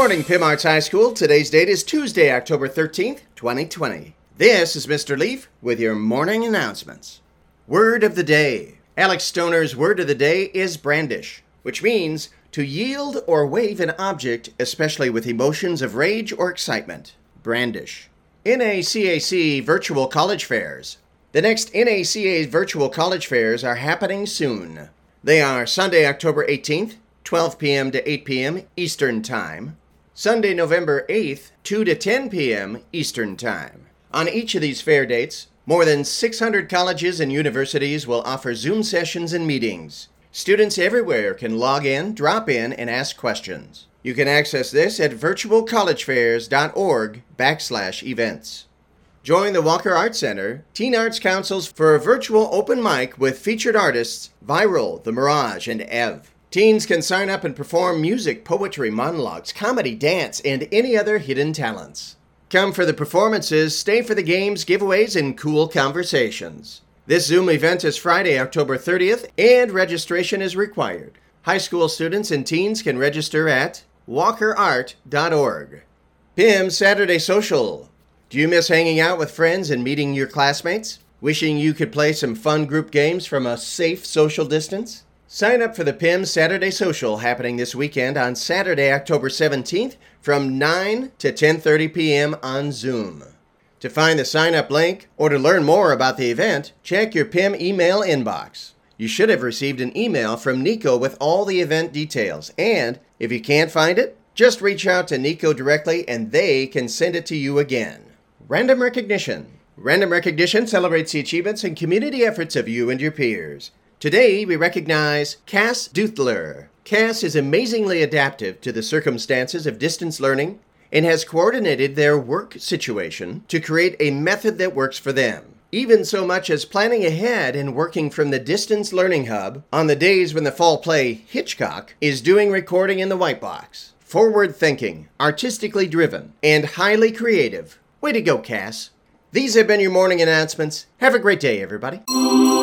morning, Pim Arts High School. Today's date is Tuesday, October 13th, 2020. This is Mr. Leaf with your morning announcements. Word of the day. Alex Stoner's word of the day is brandish, which means to yield or wave an object, especially with emotions of rage or excitement. Brandish. NACAC Virtual College Fairs. The next NACA Virtual College Fairs are happening soon. They are Sunday, October 18th, 12 p.m. to 8 p.m. Eastern Time. Sunday, November 8th, 2 to 10 p.m. Eastern Time. On each of these fair dates, more than 600 colleges and universities will offer Zoom sessions and meetings. Students everywhere can log in, drop in, and ask questions. You can access this at virtualcollegefairs.org/events. Join the Walker Arts Center Teen Arts Councils for a virtual open mic with featured artists Viral, The Mirage, and Ev. Teens can sign up and perform music, poetry, monologues, comedy, dance, and any other hidden talents. Come for the performances, stay for the games, giveaways, and cool conversations. This Zoom event is Friday, October 30th, and registration is required. High school students and teens can register at walkerart.org. PIM Saturday Social. Do you miss hanging out with friends and meeting your classmates? Wishing you could play some fun group games from a safe social distance? Sign up for the PIM Saturday Social happening this weekend on Saturday, October 17th from 9 to 10:30 p.m. on Zoom. To find the sign-up link or to learn more about the event, check your PIM email inbox. You should have received an email from Nico with all the event details, and if you can't find it, just reach out to Nico directly and they can send it to you again. Random Recognition. Random Recognition celebrates the achievements and community efforts of you and your peers. Today, we recognize Cass Duthler. Cass is amazingly adaptive to the circumstances of distance learning and has coordinated their work situation to create a method that works for them. Even so much as planning ahead and working from the Distance Learning Hub on the days when the fall play Hitchcock is doing recording in the White Box. Forward thinking, artistically driven, and highly creative. Way to go, Cass. These have been your morning announcements. Have a great day, everybody.